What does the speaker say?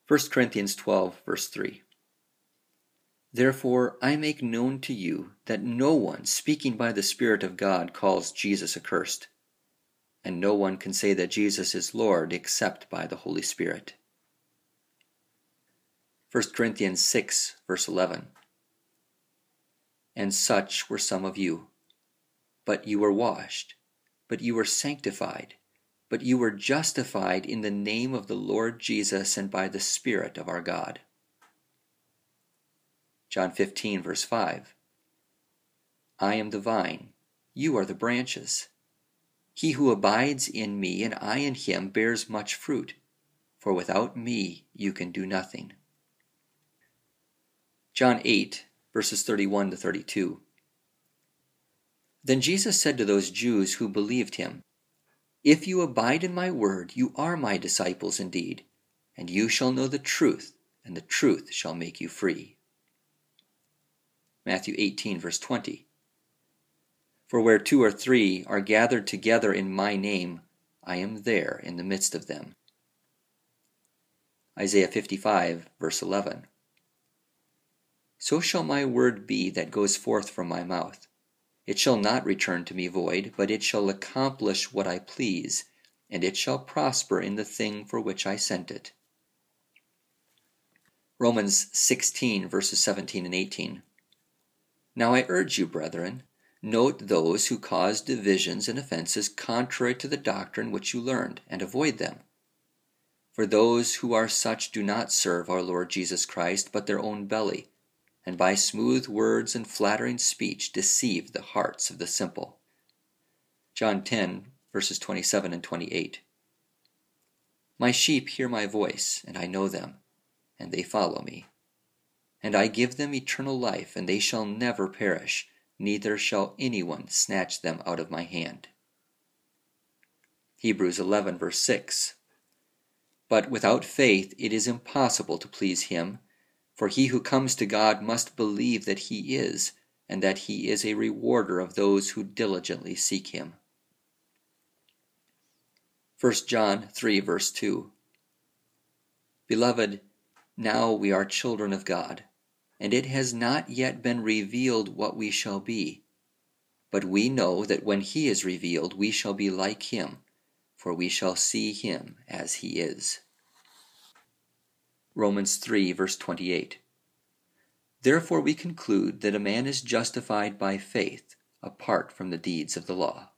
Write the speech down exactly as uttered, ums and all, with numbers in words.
First Corinthians twelve, verse three. Therefore I make known to you that no one speaking by the Spirit of God calls Jesus accursed, and no one can say that Jesus is Lord except by the Holy Spirit. First Corinthians six, verse eleven. And such were some of you. But you were washed, but you were sanctified, but you were justified in the name of the Lord Jesus and by the Spirit of our God. John fifteen, verse five. I am the vine, you are the branches. He who abides in me and I in him bears much fruit, for without me you can do nothing. John eight, verses thirty-one to thirty-two. Then Jesus said to those Jews who believed him, If you abide in my word, you are my disciples indeed, and you shall know the truth, and the truth shall make you free. Matthew eighteen, verse twenty. For where two or three are gathered together in my name, I am there in the midst of them. Isaiah fifty-five, verse eleven. So shall my word be that goes forth from my mouth. It shall not return to me void, but it shall accomplish what I please, and it shall prosper in the thing for which I sent it. Romans sixteen, verses seventeen and eighteen. Now I urge you, brethren, note those who cause divisions and offenses contrary to the doctrine which you learned, and avoid them. For those who are such do not serve our Lord Jesus Christ, but their own belly, and by smooth words and flattering speech deceive the hearts of the simple. John ten, verses twenty-seven and twenty-eight. My sheep hear my voice, and I know them, and they follow me. And I give them eternal life, and they shall never perish, neither shall anyone snatch them out of my hand. Hebrews eleven, verse six. But without faith it is impossible to please him, for he who comes to God must believe that he is, and that he is a rewarder of those who diligently seek him. First John three, verse two. Beloved, now we are children of God, and it has not yet been revealed what we shall be. But we know that when he is revealed, we shall be like him, for we shall see him as he is. Romans three, verse twenty-eight. Therefore we conclude that a man is justified by faith, apart from the deeds of the law.